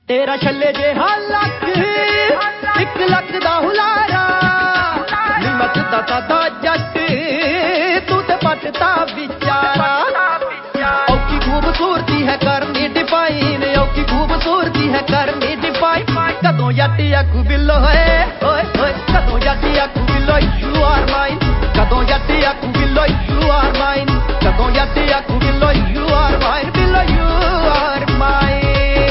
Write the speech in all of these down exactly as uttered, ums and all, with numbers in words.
तेरा छल्ले जेहा लक एक लक दा हुलारा नी मचदा सादा जट तू ते पटता बिचारा औखी खूबसूरती है करनी डिफाइन औखी खूबसूरती है करनी डिफाइन कदों जट आखू बिल्लो है ओए ओए कदों जट आखू बिल्लो यू आर माइन कदों जट आखू बिल्लो यू आर माइन कदों जट आखू बिल्लो यू आर माइन बिल्लो यू आर माइन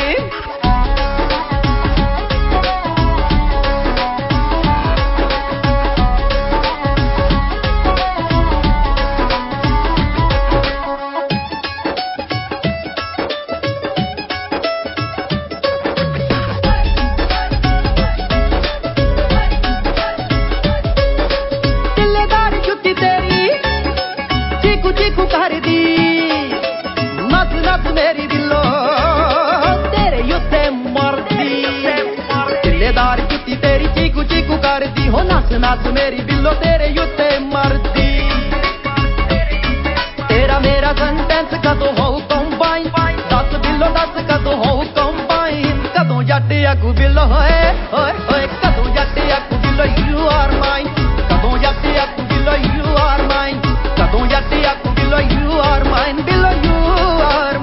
मेरी दिलो तेरे युते मरदी दिलेदार जुती तेरी चीकू चीकू कर दी हो नस नस मेरी बिल्लो तेरे युते मरदी तेरा मेरा सेंटेंस कदों हो कंबाइन दस बिल्लो दस कदों हो कंबाइन कदों जट आखू बिल्लो होए होए होए कदों जट आखू बिल्लो यू आर माइन कदों जट आखू बिल्लो यू आर माइन कदों जट आखू बिल्लो यू आर माइन बिल्लो यू आर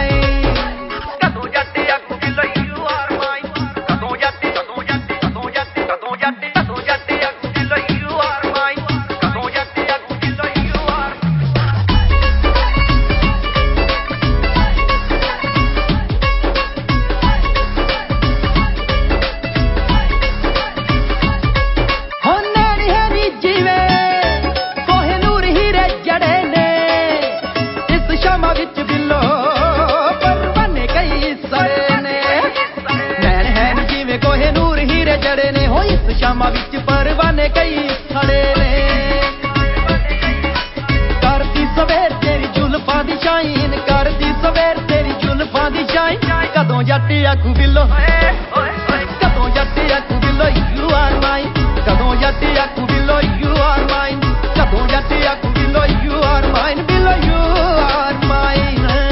शामा विच परवाने कई खड़े ने करदी सवेर तेरी जुल्फां दी शाइन करदी सवेर तेरी जुल्फां दी शाइन कदों जट आखू बिल्लो कदों जट आखू बिल्लो यू आर माइन कदों जट आखू बिल्लो यू आर माइन कदों जट आखू बिल्लो यू आर माइन बिल्लो यू आर माइन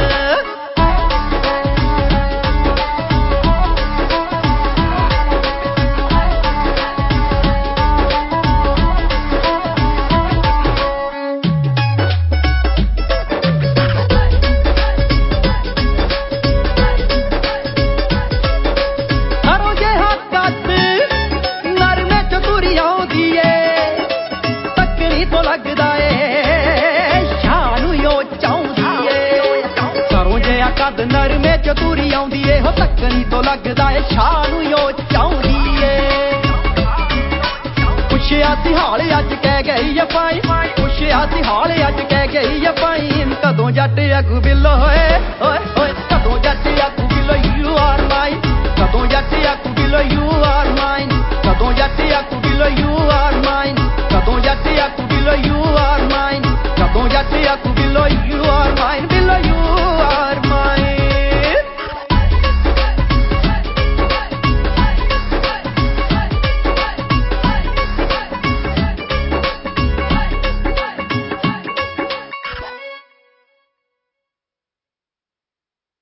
कद नरमे चतुरी आउंदी ए हो तकनी तो लगदा ए शाह नूं ओ चाहुंदी ए पुछया सी हाल अज कह गई ए पाई पुछया सी हाल अज कह गई ए पाई कदों जट आखू बिल्लो होए होए होए कदों जट आखू बिल्लो यू आर माइन कदों जट आखू बिल्लो यू आर माइन कदों जट आखू बिल्लो यू आर माइन